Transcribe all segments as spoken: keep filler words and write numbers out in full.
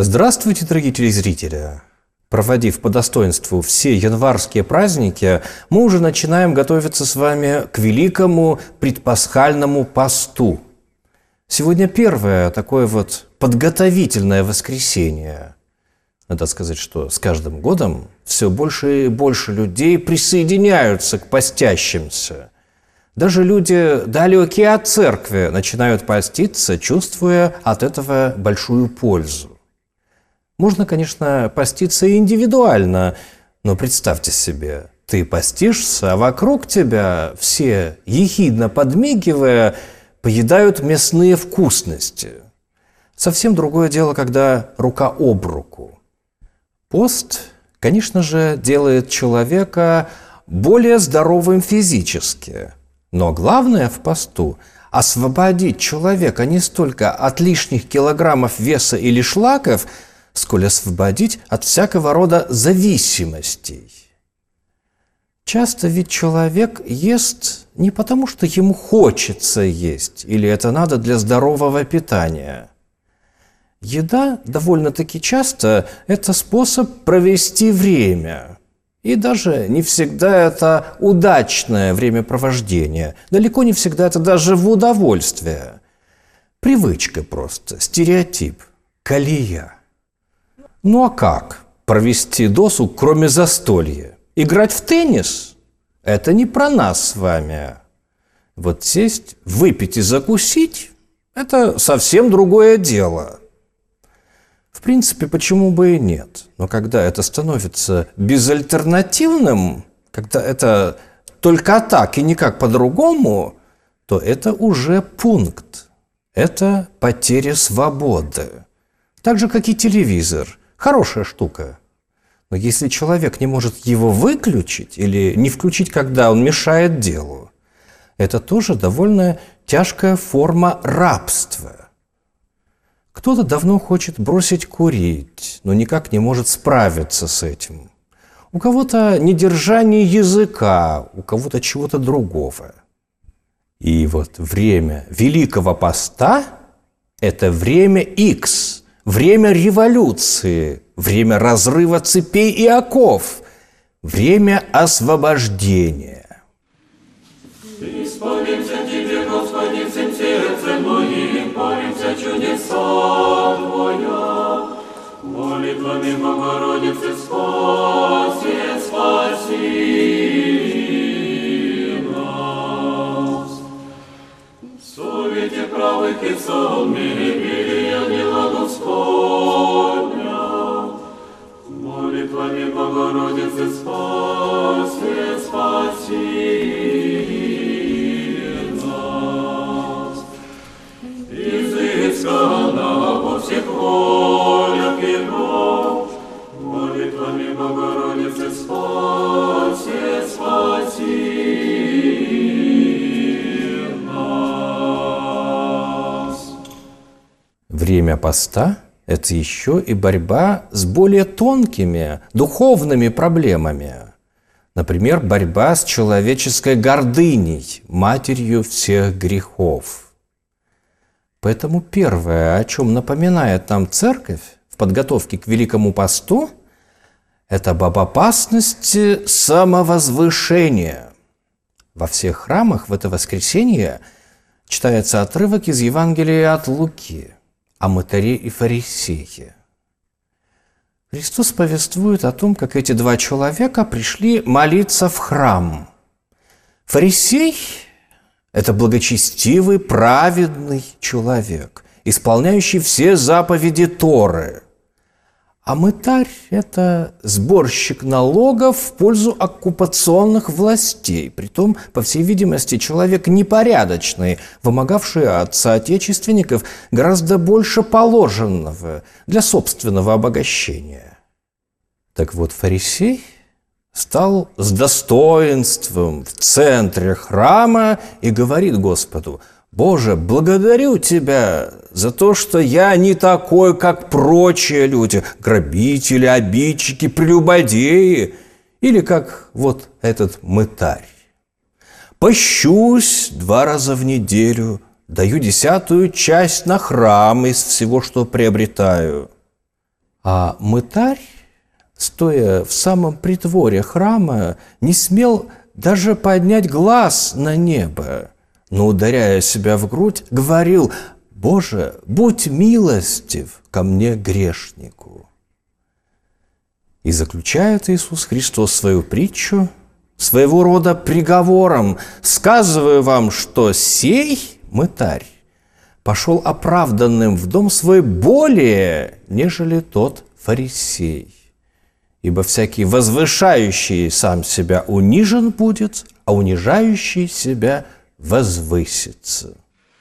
Здравствуйте, дорогие телезрители! Проводив по достоинству все январские праздники, мы уже начинаем готовиться с вами к великому предпасхальному посту. Сегодня первое такое вот подготовительное воскресенье. Надо сказать, что с каждым годом все больше и больше людей присоединяются к постящимся. Даже люди, далекие от церкви, начинают поститься, чувствуя от этого большую пользу. Можно, конечно, поститься и индивидуально, но представьте себе, ты постишься, а вокруг тебя все, ехидно подмигивая, поедают мясные вкусности. Совсем другое дело, когда рука об руку. Пост, конечно же, делает человека более здоровым физически. Но главное в посту – освободить человека не столько от лишних килограммов веса или шлаков, сколь освободить от всякого рода зависимостей. Часто ведь человек ест не потому, что ему хочется есть, или это надо для здорового питания. Еда довольно-таки часто – это способ провести время. И даже не всегда это удачное времяпровождение. Далеко не всегда это даже в удовольствие. Привычка просто, стереотип, колея. Ну а как провести досуг, кроме застолья? Играть в теннис? Это не про нас с вами. Вот сесть, выпить и закусить – это совсем другое дело. В принципе, почему бы и нет? Но когда это становится безальтернативным, когда это только так и никак по-другому, то это уже пункт. Это потеря свободы. Так же, как и телевизор. Хорошая штука. Но если человек не может его выключить или не включить, когда он мешает делу, это тоже довольно тяжкая форма рабства. Кто-то давно хочет бросить курить, но никак не может справиться с этим. У кого-то недержание языка, у кого-то чего-то другого. И вот время Великого Поста – это время Икс, время революции, время разрыва цепей и оков, время освобождения. Исполнимся Тебе, Господи, всем сердцем моим, молимся чудеса Твоя. Молитвами Богородицы спаси, спаси нас. В совете правых и сонных мире ангела Господня. Молитвами Богородицы спаси, спаси нас. Изыскана во всех волях Его, молитвами Богородицы спаси, спаси нас. Время поста – это еще и борьба с более тонкими духовными проблемами. Например, борьба с человеческой гордыней, матерью всех грехов. Поэтому первое, о чем напоминает нам Церковь в подготовке к Великому посту, это об опасности самовозвышения. Во всех храмах в это воскресенье читается отрывок из Евангелия от Луки о мытаре и фарисее. Христос повествует о том, как эти два человека пришли молиться в храм. Фарисей – это благочестивый, праведный человек, исполняющий все заповеди Торы. А мытарь – это сборщик налогов в пользу оккупационных властей, притом, по всей видимости, человек непорядочный, вымогавший от соотечественников гораздо больше положенного для собственного обогащения. Так вот, фарисей стал с достоинством в центре храма и говорит Господу: «Боже, благодарю Тебя за то, что я не такой, как прочие люди, грабители, обидчики, прелюбодеи, или как вот этот мытарь. Пощусь два раза в неделю, даю десятую часть на храм из всего, что приобретаю». А мытарь, стоя в самом притворе храма, не смел даже поднять глаз на небо, но, ударяя себя в грудь, говорил: «Боже, будь милостив ко мне, грешнику». И заключает Иисус Христос свою притчу своего рода приговором: «Сказываю вам, что сей мытарь пошел оправданным в дом свой более, нежели тот фарисей. Ибо всякий возвышающий сам себя унижен будет, а унижающий себя возвысится».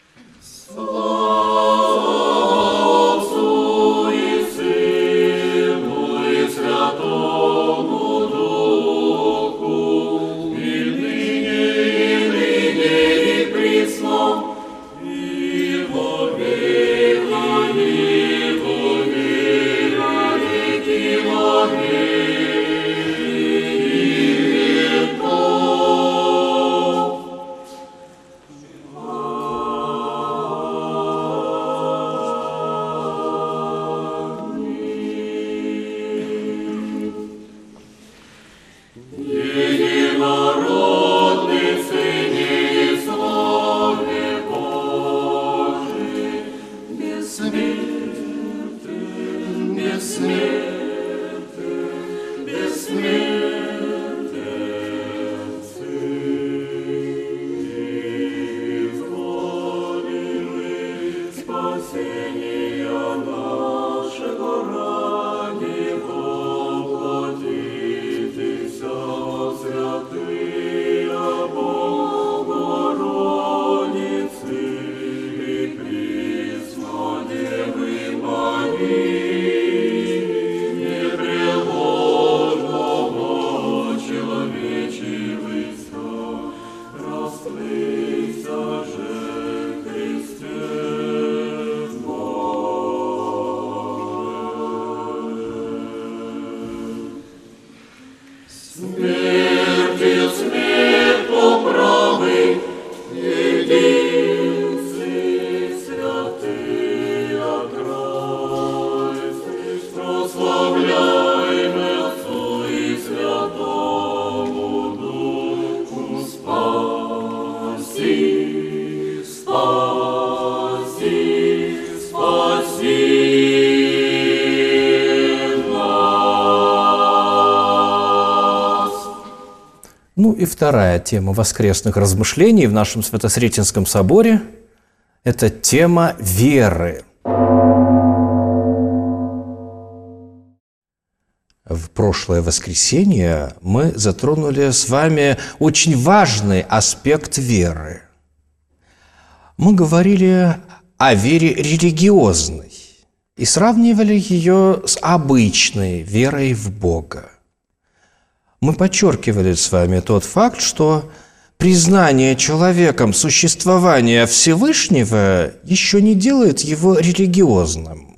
Ну и вторая тема воскресных размышлений в нашем Свято-Сретенском соборе – это тема веры. В прошлое воскресенье мы затронули с вами очень важный аспект веры. Мы говорили о вере религиозной и сравнивали ее с обычной верой в Бога. Мы подчеркивали с вами тот факт, что признание человеком существования Всевышнего еще не делает его религиозным.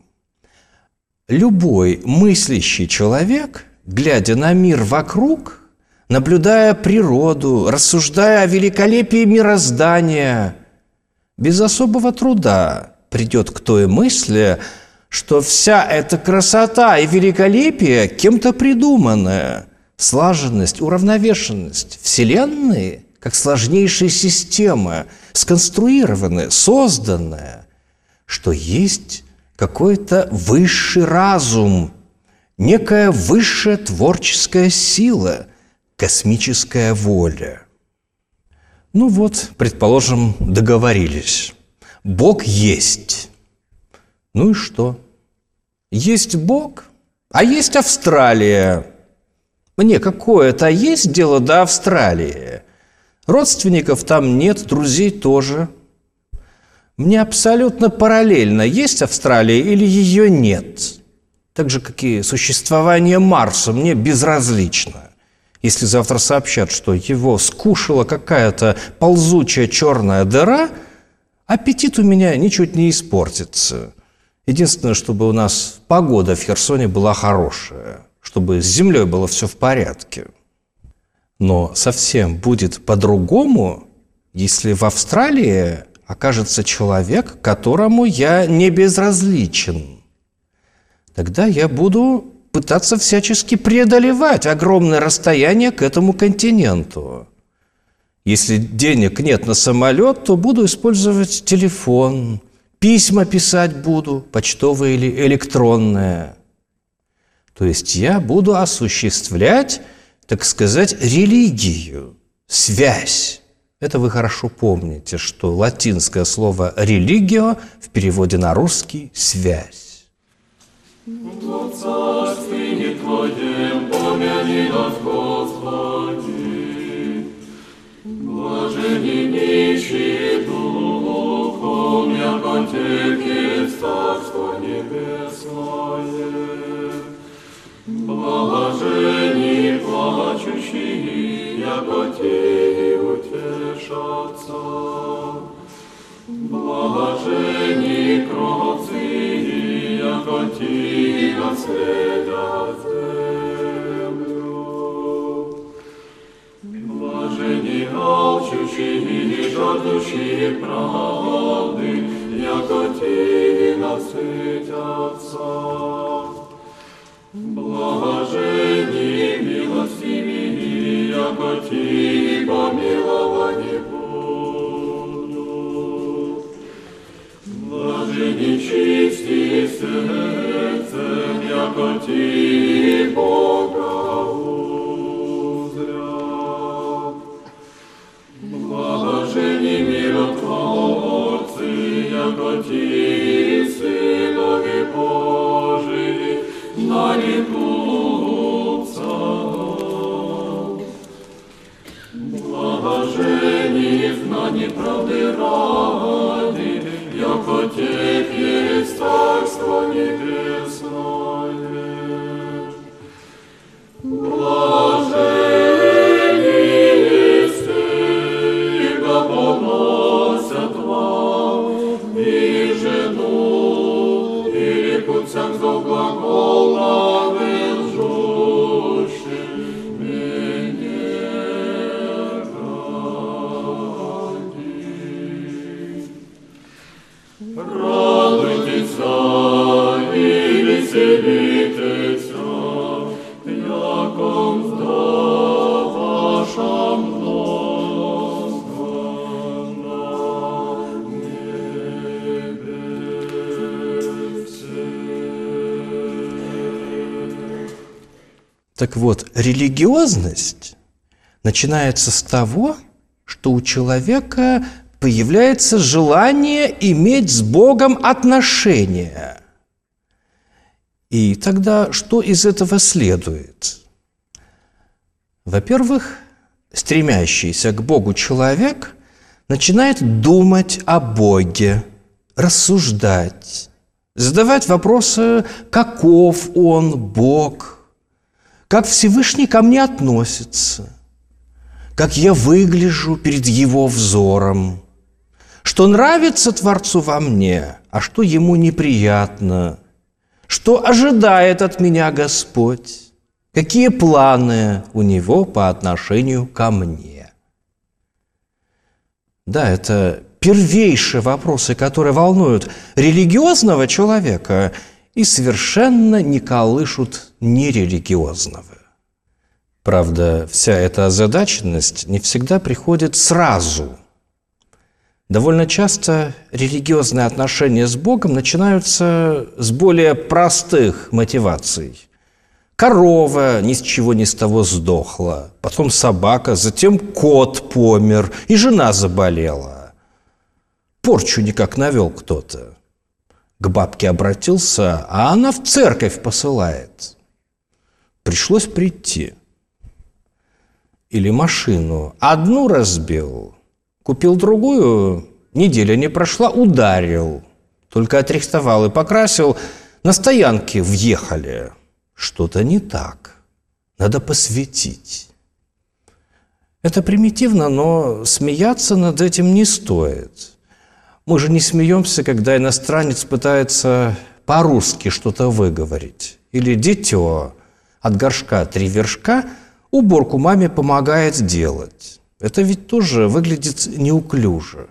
Любой мыслящий человек, глядя на мир вокруг, наблюдая природу, рассуждая о великолепии мироздания, без особого труда придет к той мысли, что вся эта красота и великолепие кем-то придуманная. Слаженность, уравновешенность Вселенной, как сложнейшая система, сконструированная, созданная, что есть какой-то высший разум, некая высшая творческая сила, космическая воля. Ну вот, предположим, договорились. Бог есть. Ну и что? Есть Бог, а есть Австралия. Мне какое-то есть дело до Австралии. Родственников там нет, друзей тоже. Мне абсолютно параллельно, есть Австралия или ее нет. Так же, как и существование Марса, мне безразлично. Если завтра сообщат, что его скушала какая-то ползучая черная дыра, аппетит у меня ничуть не испортится. Единственное, чтобы у нас погода в Херсоне была хорошая, чтобы с землей было все в порядке. Но совсем будет по-другому, если в Австралии окажется человек, которому я не безразличен. тогда я буду пытаться всячески преодолевать огромное расстояние к этому континенту. Если денег нет на самолет, то буду использовать телефон, письма писать буду, почтовые или электронные. То есть я буду осуществлять, так сказать, религию, связь. Это вы хорошо помните, что латинское слово «религио» в переводе на русский – «связь». В царстве Твоем помяни нас, Господи, блажени нищие духом, яко Тебе царство небесное. Блажени плачущие, яко Тебе утешатся. Блажени кровцы, яко Ти наследят землю. Блажени алчущие, жаждущие правды, яко Ти насытятся. Блажени милостивые, яко Ти помиловани будут. Блажени чистые сердцем, яко Ти Бога узрят. Блажени миротворцы, яко Ти сынове Божии нарекутся. Блажени знание правды ради, яко Тебе есть царство небесное. Блажени есть те, яко поносят вам и жену, и рекутся к злоглаголам лжущим меня ради. Радуйтесь и веселитесь, яком зда ваша много на небесе. Так вот, религиозность начинается с того, что у человека появляется желание иметь с Богом отношения. И тогда что из этого следует? Во-первых, стремящийся к Богу человек начинает думать о Боге, рассуждать, задавать вопросы, каков Он, Бог, как Всевышний ко мне относится, как я выгляжу перед Его взором, что нравится Творцу во мне, а что Ему неприятно, что ожидает от меня Господь, какие планы у Него по отношению ко мне. Да, это первейшие вопросы, которые волнуют религиозного человека и совершенно не колышут нерелигиозного. Правда, вся эта озадаченность не всегда приходит сразу. Довольно часто религиозные отношения с Богом начинаются с более простых мотиваций. Корова ни с чего ни с того сдохла, потом собака, затем кот помер, и жена заболела. Порчу никак навел кто-то. К бабке обратился, а она в церковь посылает. Пришлось прийти. Или машину одну разбил, купил другую, неделя не прошла, ударил. Только отрихтовал и покрасил, на стоянке въехали. Что-то не так, надо посветить. Это примитивно, но смеяться над этим не стоит. Мы же не смеемся, когда иностранец пытается по-русски что-то выговорить. Или дитё от горшка три вершка уборку маме помогает делать. Это ведь тоже выглядит неуклюже.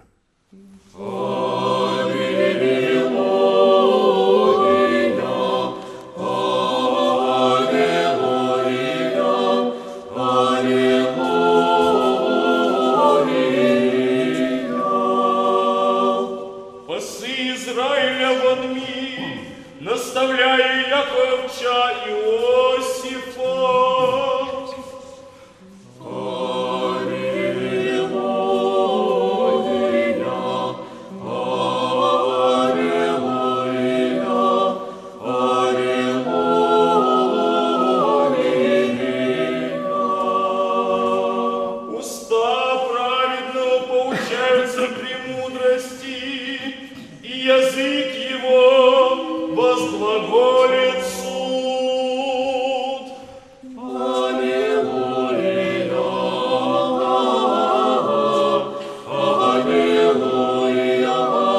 Яковча Иосифа. Язык его возглаголит суд. Аллилуйя, аллилуйя,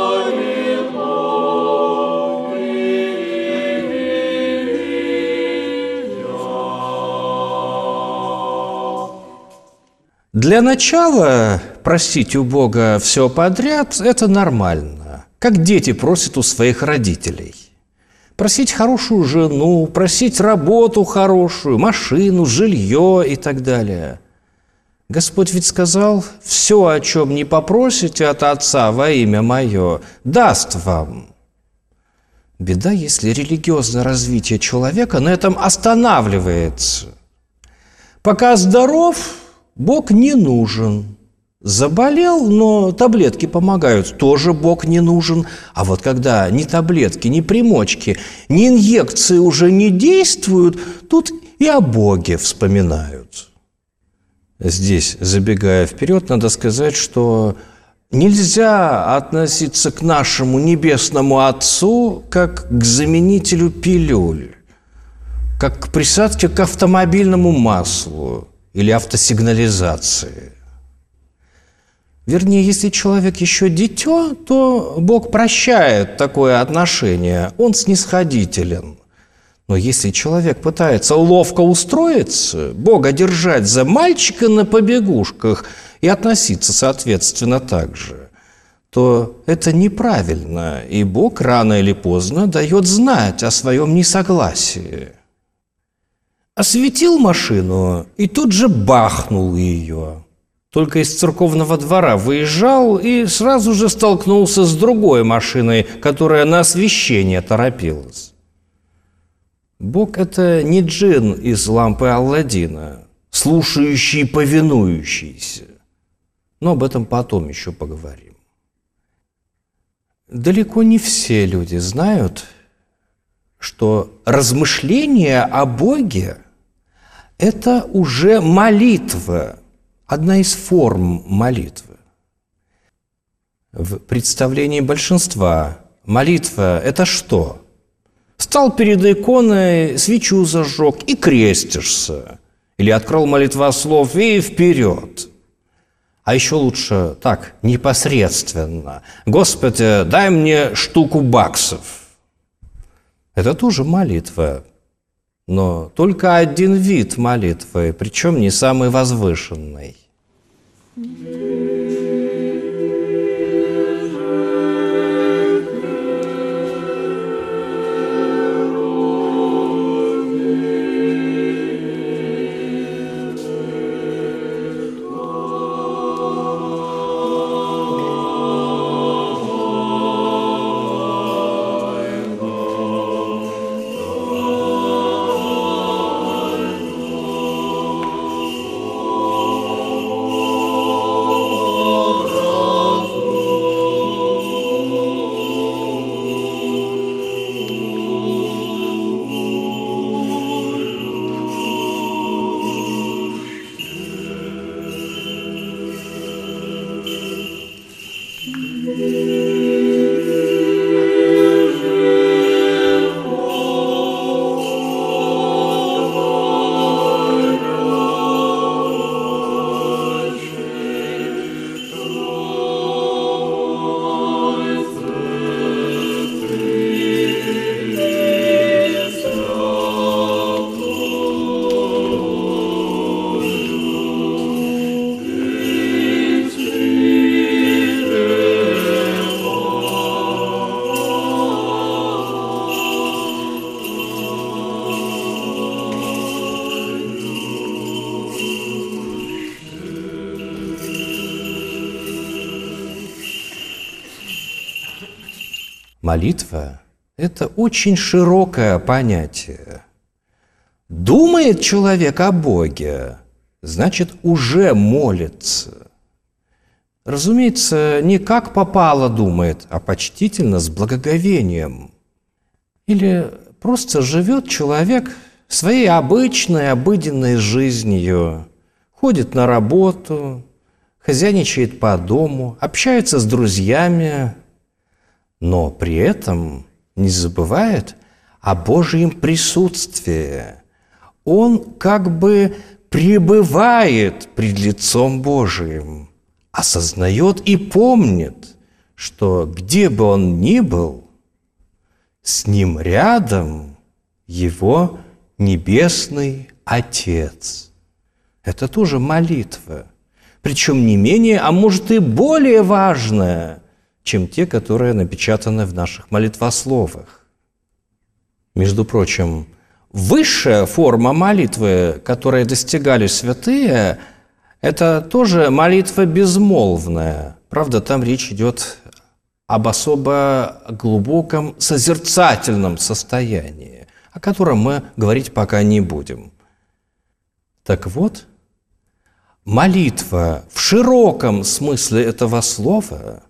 аллилуйя. Для начала просить у Бога все подряд – это нормально. Как дети просят у своих родителей. Просить хорошую жену, просить работу хорошую, машину, жилье и так далее. Господь ведь сказал: «Все, о чем не попросите от Отца во имя Мое, даст вам». Беда, если религиозное развитие человека на этом останавливается. Пока здоров, Бог не нужен. Заболел, но таблетки помогают, тоже Бог не нужен. А вот когда ни таблетки, ни примочки, ни инъекции уже не действуют, тут и о Боге вспоминают. Здесь, забегая вперед, надо сказать, что нельзя относиться к нашему Небесному Отцу как к заменителю пилюль, как к присадке к автомобильному маслу или автосигнализации. Вернее, если человек еще дитё, то Бог прощает такое отношение, Он снисходителен. Но если человек пытается ловко устроиться, Бога держать за мальчика на побегушках и относиться, соответственно, так же, то это неправильно, и Бог рано или поздно дает знать о своем несогласии. Осветил машину и тут же бахнул ее. Только из церковного двора выезжал и сразу же столкнулся с другой машиной, которая на освещение торопилась. Бог – это не джин из лампы Алладина, слушающий и повинующийся. Но об этом потом еще поговорим. Далеко не все люди знают, что размышление о Боге – это уже молитва, одна из форм молитвы. В представлении большинства молитва – это что? Стал перед иконой, свечу зажег и крестишься. Или открыл молитвослов и вперед. А еще лучше так, непосредственно. «Господи, дай мне штуку баксов». Это тоже молитва. Но только один вид молитвы, причем не самый возвышенный. Молитва это очень широкое понятие. Думает человек о Боге, значит, уже молится. Разумеется, не как попало думает, а почтительно, с благоговением. Или просто живет человек своей обычной, обыденной жизнью, ходит на работу, хозяйничает по дому, общается с друзьями, но при этом не забывает о Божьем присутствии. Он как бы пребывает пред лицом Божиим, осознает и помнит, что где бы он ни был, с ним рядом его Небесный Отец. Это тоже молитва, причем не менее, а может и более важная, чем те, которые напечатаны в наших молитвословах. Между прочим, высшая форма молитвы, которой достигали святые, это тоже молитва безмолвная. Правда, там речь идет об особо глубоком созерцательном состоянии, о котором мы говорить пока не будем. Так вот, молитва в широком смысле этого слова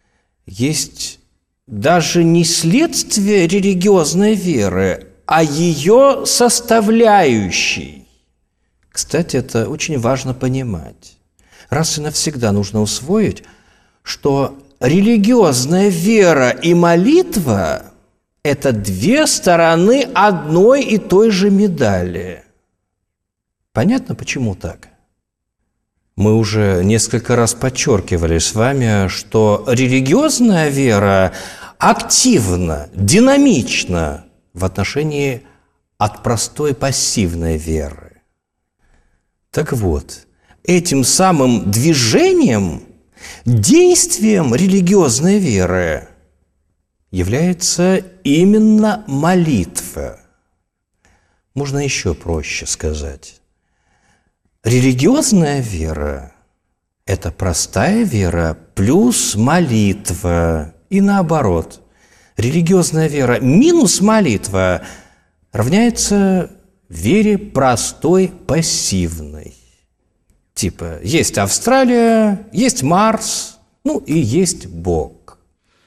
есть даже не следствие религиозной веры, а ее составляющей. Кстати, это очень важно понимать. Раз и навсегда нужно усвоить, что религиозная вера и молитва – это две стороны одной и той же медали. Понятно, почему так? Мы уже несколько раз подчеркивали с вами, что религиозная вера активна, динамична в отношении от простой пассивной веры. Так вот, этим самым движением, действием религиозной веры является именно молитва. Можно еще проще сказать. Религиозная вера – это простая вера плюс молитва. И наоборот. Религиозная вера минус молитва равняется вере простой пассивной. Типа есть Австралия, есть Марс, ну и есть Бог.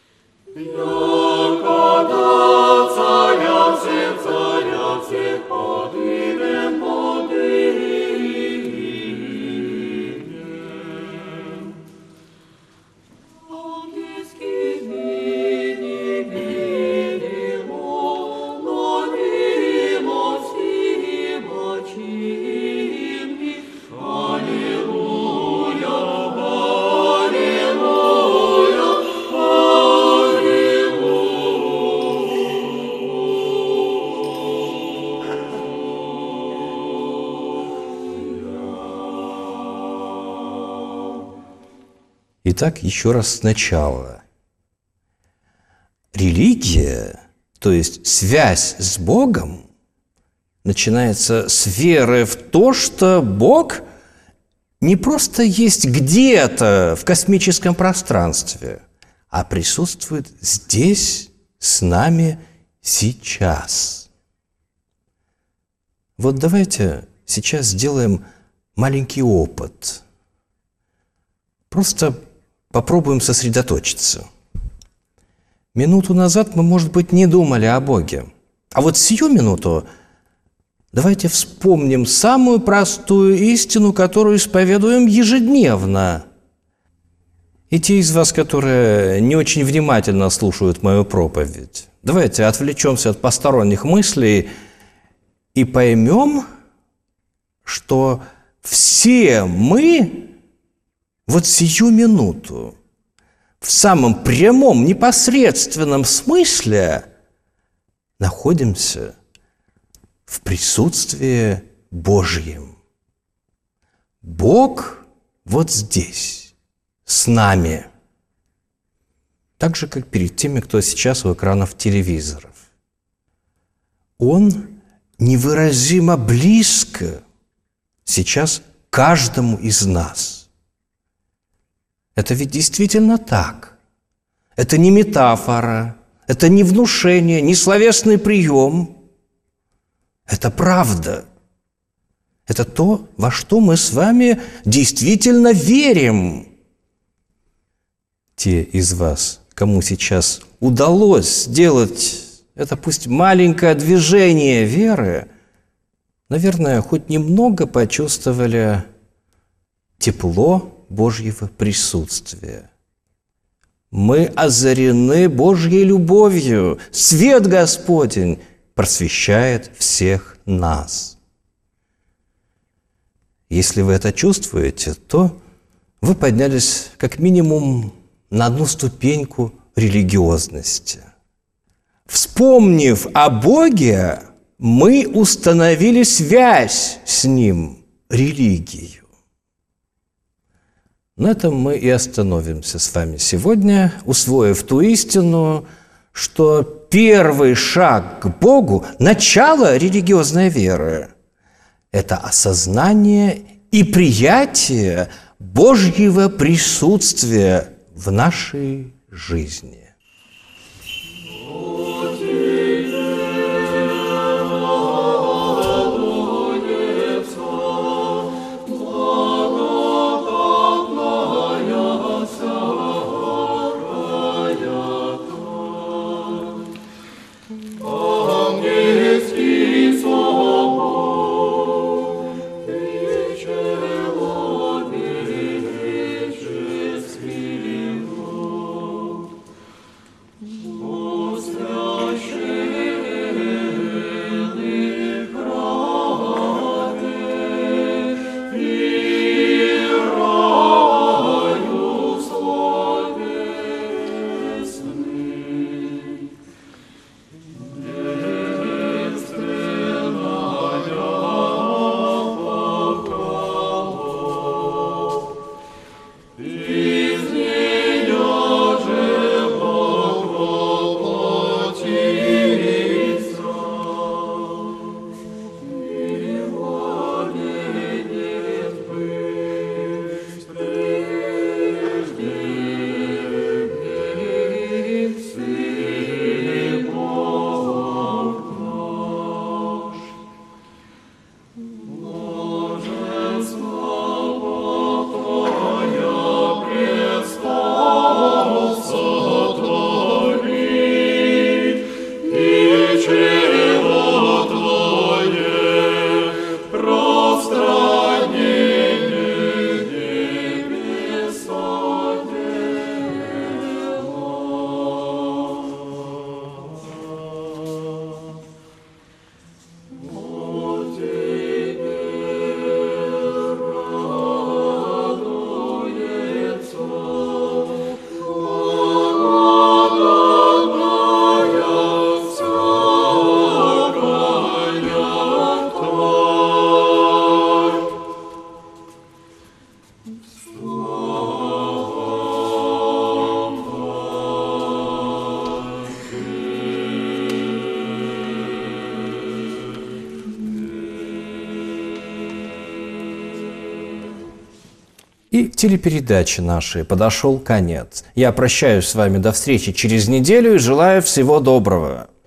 Итак, еще раз сначала. Религия, то есть связь с Богом, начинается с веры в то, что Бог не просто есть где-то в космическом пространстве, а присутствует здесь, с нами, сейчас. Вот давайте сейчас сделаем маленький опыт. Просто попробуем сосредоточиться. Минуту назад мы, может быть, не думали о Боге. А вот сию минуту давайте вспомним самую простую истину, которую исповедуем ежедневно. И те из вас, которые не очень внимательно слушают мою проповедь, давайте отвлечемся от посторонних мыслей и поймем, что все мы вот сию минуту в самом прямом, непосредственном смысле находимся в присутствии Божьем. Бог вот здесь, с нами. Так же, как перед теми, кто сейчас у экранов телевизоров. Он невыразимо близко сейчас каждому из нас. Это ведь действительно так. Это не метафора, Это не внушение, не словесный прием. Это правда. Это то, во что мы с вами действительно верим. Те из вас, кому сейчас удалось сделать это пусть маленькое движение веры, наверное, хоть немного почувствовали тепло Божьего присутствия. Мы озарены Божьей любовью. Свет Господень просвещает всех нас. Если вы это чувствуете, то вы поднялись как минимум на одну ступеньку религиозности. Вспомнив о Боге, мы установили связь с Ним, религию. На этом мы и остановимся с вами сегодня, усвоив ту истину, что первый шаг к Богу, начало религиозной веры – это осознание и приятие Божьего присутствия в нашей жизни. И телепередаче нашей подошел конец. Я прощаюсь с вами до встречи через неделю и желаю всего доброго.